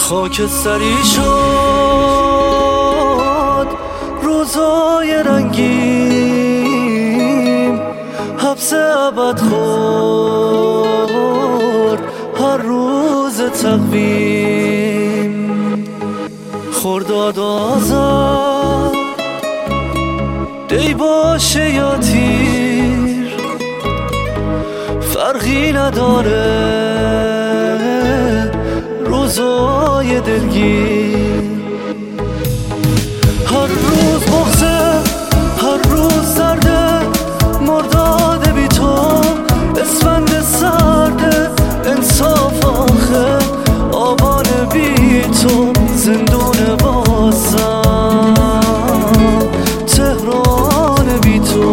خاکستری شد روزای رنگیم، حبس ابد خورد هر روز تقویم. خرداد آزاد دی باشه یا تیر فرقی نداره، روزای دلگیر. هر روز بغضه، هر روز سرده، مرداد بی تو، اسفند سرده، انصاف آخه آبان بی تو، زندون بازم تهران بی تو.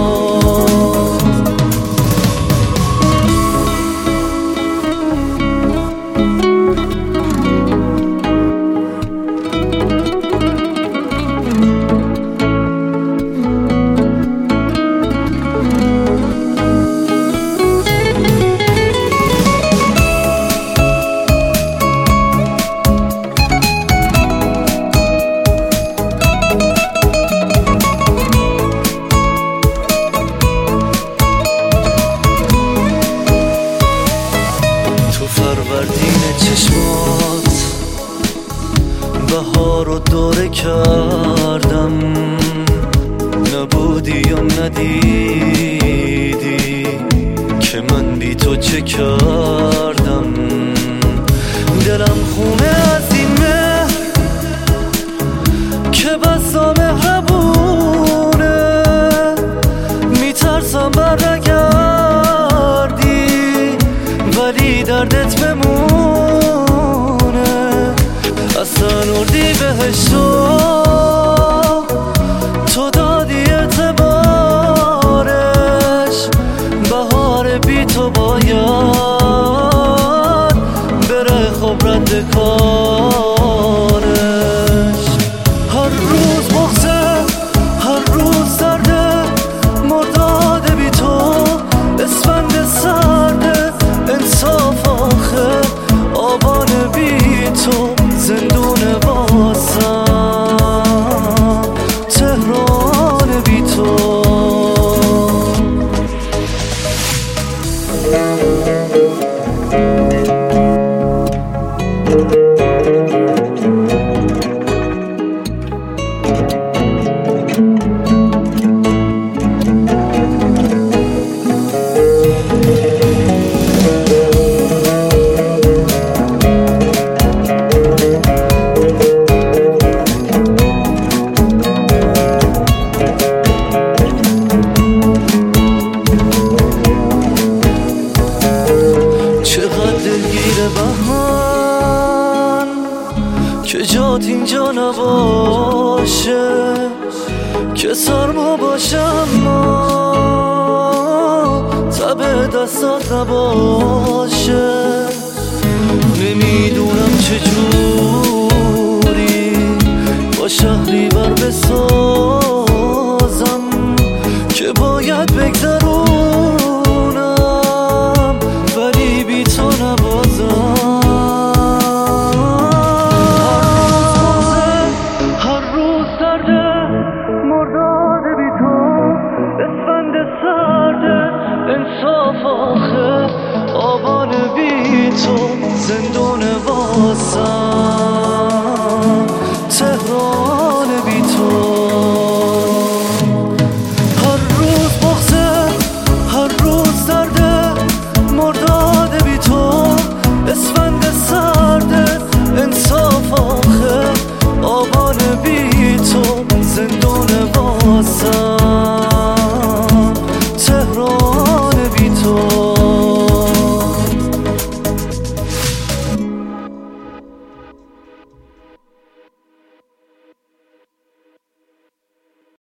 فروردین چشمات بهار رو دوره کردم، نبودی یا ندیدی که من بی تو چه کردم. دلم خونه از این مهر که بسا مهربونه، میترسم برگردی ولی دردت بمونه. اصلا اردی بهشتو تو دادی اعتبارش، بهار بی تو باید بره خب رد کارش. هر روز بغضه، هر روز سرده، مرداد بی تو، اسفند سرده، انصاف آخه آبان بی تو، زندون بازم تهران بی تو. بهمن که جات اینجا نباشه، که سرما باشم ما تب دستات نباشه. نمیدونم چجوری با شهری بر بسازم که باید بگذرونم ولی بی تو نبازم. هر روز سرده، مرداد بی تو، اسفند سرده، انصاف آخه آبان بی تو، زندون بازم تهران بی تو. هر روز بغضه، هر روز سرده، مرداد بی تو، اسفند سرده، انصاف آخه آبان بی تو، زندون بازم